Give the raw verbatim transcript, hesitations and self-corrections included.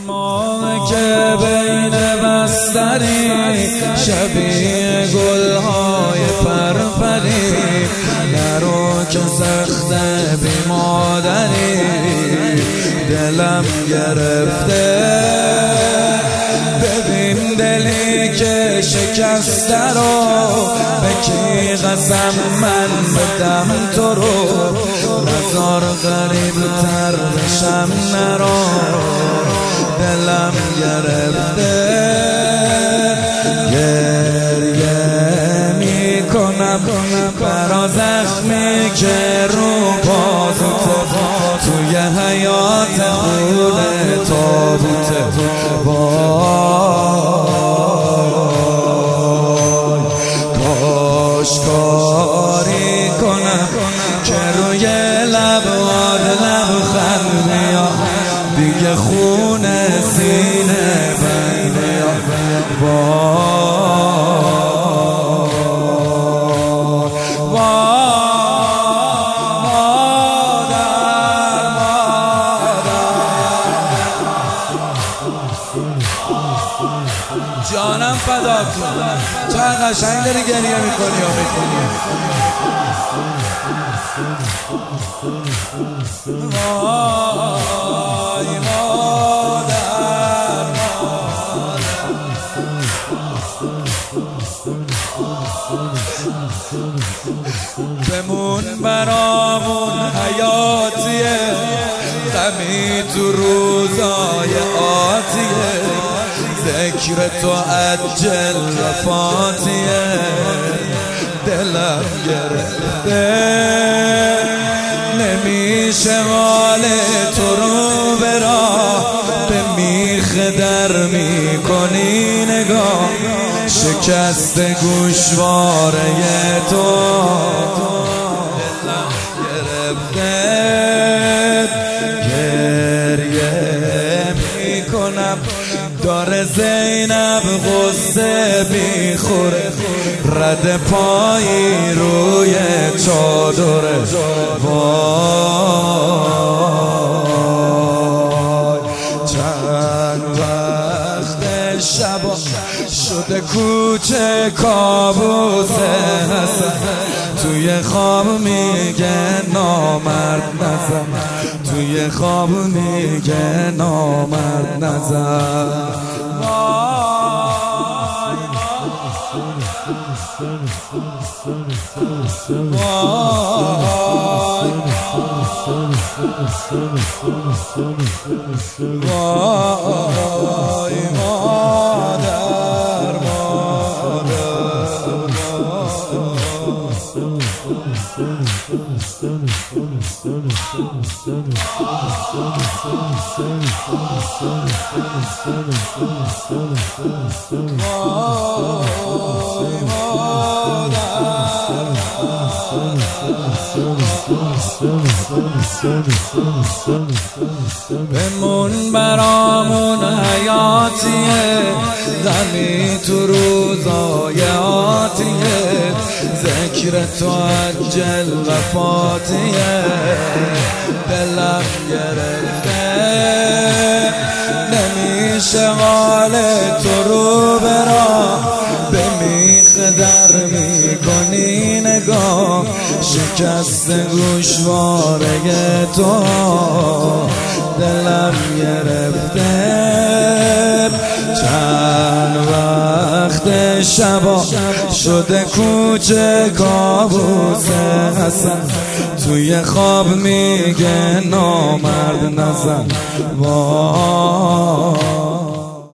ما که بین بستری شبیه گلهای پرپری، نرو که سخته بی مادری، دلم گرفته. ببین دلی که شکسته رو، به کی قسم من بدم تو رو، نزار غریب تر بشم نرو، دلم گرفته. گریه می کنم برا زخمی که رو بازوته، توی حیات خونه تابوته. وای کاش کاری کنم که روی لبات لبخند بیاد، دیگه خونه سینه بند بیاد. جانم فدا کن، چقدر قشنگ داری گریه میکنی یا میکنی. وای مادر بمون برامون حیاتیه، غمی تو روزای آتیه، ذکر تو عجل وفاتیه، دلم گرفته. نمیشه حال تو رو برا، به میخ در میکنی نگاه، شکست گوشواره تو دلم گرفته. گریه میکنم داره زینب غصه بیخوره، رد پایی روی چادره. وای چند وقت شبا شده کوچه کابوس حسن، توی خواب میگه نامرد نزن، توی خواب میگه نامرد نزن. وای مادر بمون برامون حیاتیه، غمی تو روزای آتیه، ذکر تو عجل وفاتیه، دلم گرفته. نمیشه حال تو رو برا، به میخ در میکنی نگاه، شکست گوشواره تو دلم گرفته. چند وقت شبا شده کوچه کابوس حسن، توی خواب میگه نامرد نزن. وای